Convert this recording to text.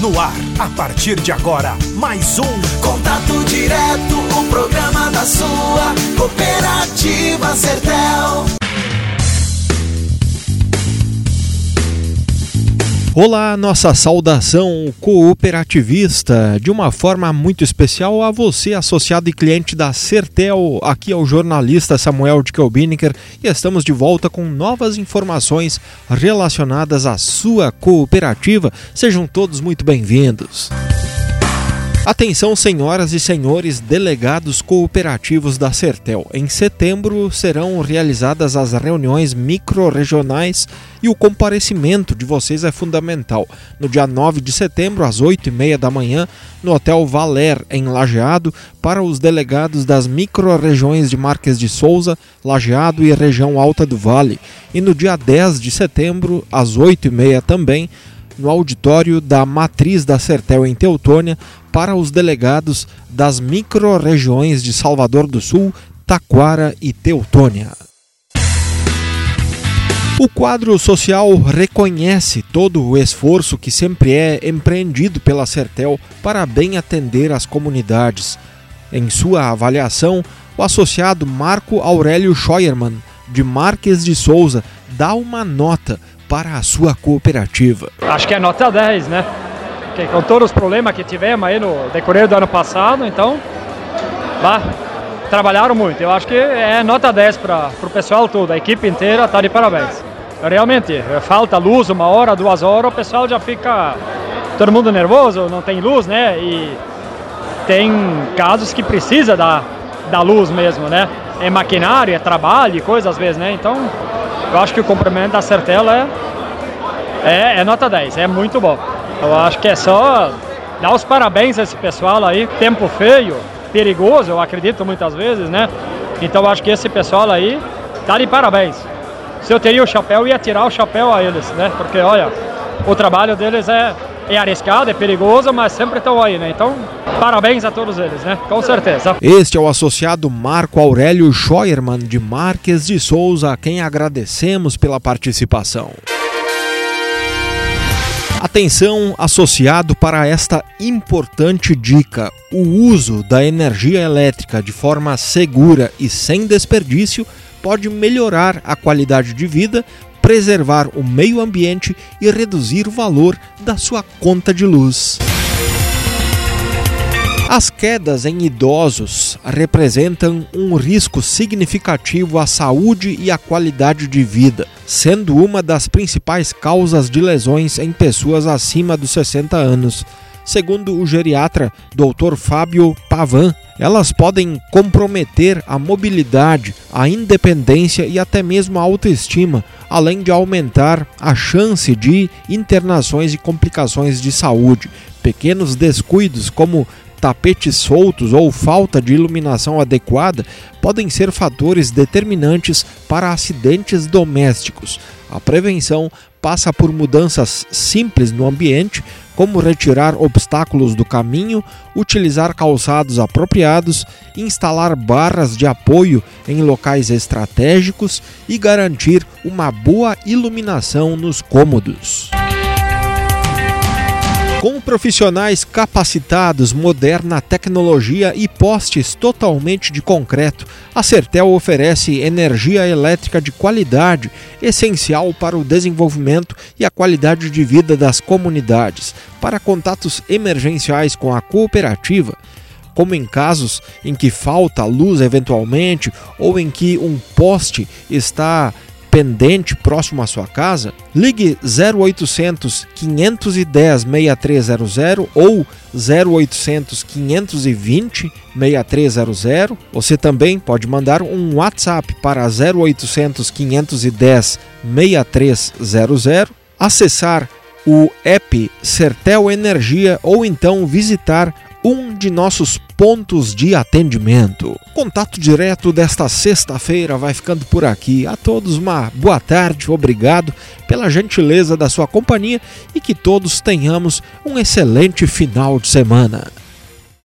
No ar, a partir de agora, mais um Contato Direto, o programa da sua cooperativa Sertel. Olá, nossa saudação cooperativista, de uma forma muito especial a você, associado e cliente da Sertel. Aqui é o jornalista Samuel de Kelbiniker e estamos de volta com novas informações relacionadas à sua cooperativa. Sejam todos muito bem-vindos. Atenção, senhoras e senhores delegados cooperativos da Sertel. Em setembro serão realizadas as reuniões microrregionais e o comparecimento de vocês é fundamental. No dia 9 de setembro, às 8h30 da manhã, no Hotel Valer, em Lajeado, para os delegados das microrregiões de Marques de Souza, Lajeado e região Alta do Vale. E no dia 10 de setembro, às 8h30 também, no auditório da Matriz da Sertel em Teutônia, para os delegados das microrregiões de Salvador do Sul, Taquara e Teutônia. O quadro social reconhece todo o esforço que sempre é empreendido pela Sertel para bem atender as comunidades. Em sua avaliação, o associado Marco Aurélio Scheuermann, de Marques de Souza, dá uma nota para a sua cooperativa. Acho que é nota 10, né? Porque com todos os problemas que tivemos aí no decorrer do ano passado, então, trabalharam muito. Eu acho que é nota 10 para o pessoal todo, a equipe inteira está de parabéns. Realmente, falta luz 1 hora, 2 horas, o pessoal já fica todo mundo nervoso, não tem luz, né? E tem casos que precisa da luz mesmo, né? É maquinário, é trabalho e coisa às vezes, né? Então, eu acho que o cumprimento da Sertel é nota 10, é muito bom. Eu acho que é só dar os parabéns a esse pessoal aí. Tempo feio, perigoso, eu acredito muitas vezes, né? Então eu acho que esse pessoal aí tá de parabéns. Se eu teria o chapéu, eu ia tirar o chapéu a eles, né? Porque, olha, o trabalho deles é arriscado, é perigoso, mas sempre estão aí, né? Então, parabéns a todos eles, né? Com certeza. Este é o associado Marco Aurélio Scheuermann, de Marques de Souza, a quem agradecemos pela participação. Atenção, associado, para esta importante dica: o uso da energia elétrica de forma segura e sem desperdício pode melhorar a qualidade de vida, preservar o meio ambiente e reduzir o valor da sua conta de luz. As quedas em idosos representam um risco significativo à saúde e à qualidade de vida, sendo uma das principais causas de lesões em pessoas acima dos 60 anos. Segundo o geriatra Dr. Fábio Pavan, elas podem comprometer a mobilidade, a independência e até mesmo a autoestima, além de aumentar a chance de internações e complicações de saúde. Pequenos descuidos como tapetes soltos ou falta de iluminação adequada podem ser fatores determinantes para acidentes domésticos. A prevenção passa por mudanças simples no ambiente, como retirar obstáculos do caminho, utilizar calçados apropriados, instalar barras de apoio em locais estratégicos e garantir uma boa iluminação nos cômodos. Com profissionais capacitados, moderna tecnologia e postes totalmente de concreto, a Sertel oferece energia elétrica de qualidade, essencial para o desenvolvimento e a qualidade de vida das comunidades. Para contatos emergenciais com a cooperativa, como em casos em que falta luz eventualmente ou em que um poste está pendente próximo à sua casa, ligue 0800 510 6300 ou 0800 520 6300. Você também pode mandar um WhatsApp para 0800 510 6300, acessar o app Sertel Energia ou então visitar um de nossos pontos de atendimento. Contato direto desta sexta-feira vai ficando por aqui. A todos uma boa tarde, obrigado pela gentileza da sua companhia e que todos tenhamos um excelente final de semana.